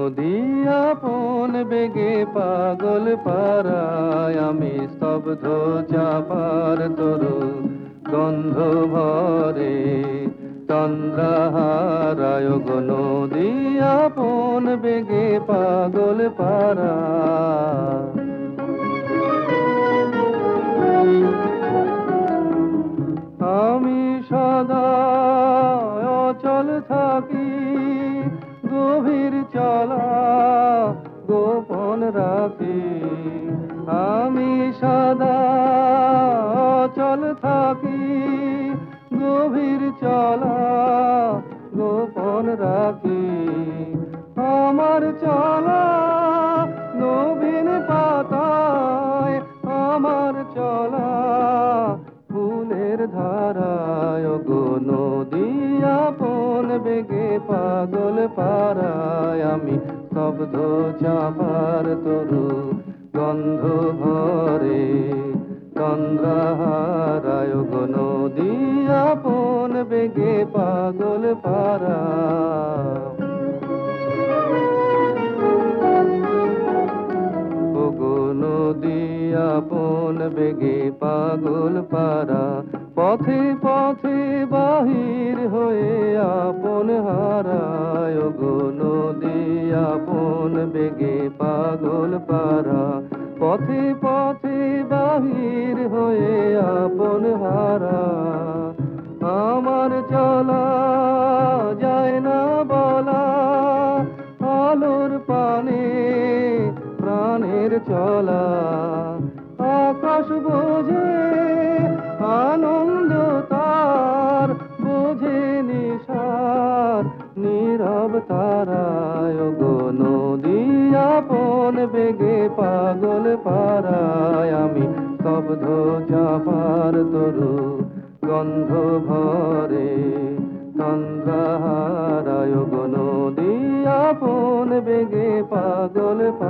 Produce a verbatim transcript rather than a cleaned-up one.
নদী আপন বেগে পাগল পারায় আমি স্তব্ধ চাপার তরু গন্ধ ভরে চন্দ্রহারায় গো নদী আপন বেগে পাগল পারা আমি সদা অচল থাকি গভীর চলা গোপন রাখি আমি সদা অচল থাকি গভীর চলা গোপন রাখি আমার চলা নবীন পাতায় আমার চলা ফুলের ধারায় গো নদী আপন বেগে পাগল পারায় আমি স্তব্ধ চাপার তরু গন্ধ ভরে চন্দ্রহারায় গো নদী আপন বেগে পাগল পারা নদী আপন বেগে পাগল পারা পথে পথে বাহির হয়ে আপন হারায় গো নদী আপন বেগে পাগল পারা পথে পথে বাহির হয়ে আপন হারা আমার চলা যায় না বলা আলোর পানে প্রাণের চলা আকাশ বোঝে আনন্দ তার বোঝে নিশার নীরব তারায় গো নদী আপন বেগে পাগল পারায় আমি স্তব্ধ চাপার তরু গন্ধ ভরে চন্দ্রহারায় গো নদী আপন বেগে পাগল